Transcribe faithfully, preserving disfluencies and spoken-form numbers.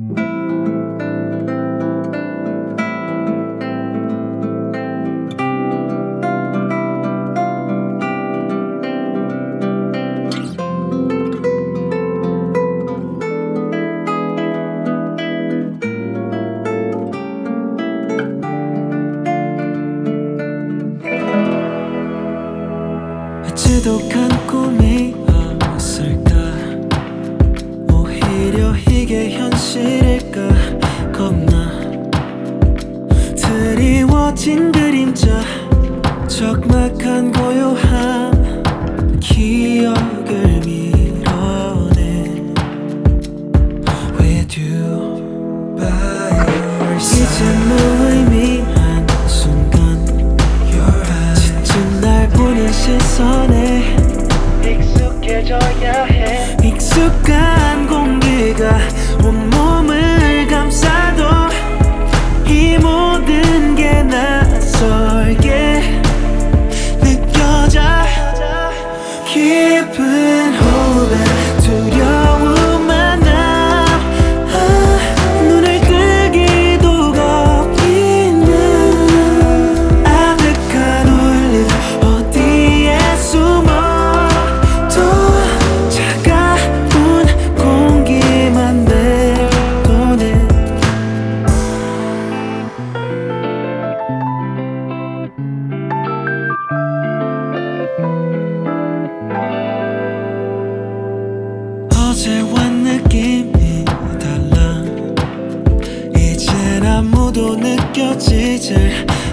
지독한 꿈이었을까? 오히려 이게 현실일까? 겁나 드리워진 그림자, 적막한 고요한 기억을 밀어내 With you by your side. 이제 무의미한 순간 지친 날 보는 시선에 익숙해져야 해. 익숙한 공기가 온몸을 감싸도 이 모든 게 낯설게 느껴져. 깊은 호흡에 두려움 만나 아, 눈을 뜨기도 겁이 나. 아득한 울림 어디에 숨어 또 차가운 공기만 내보내. 어제와 느낌이 달라. 이젠 아무도 느껴지질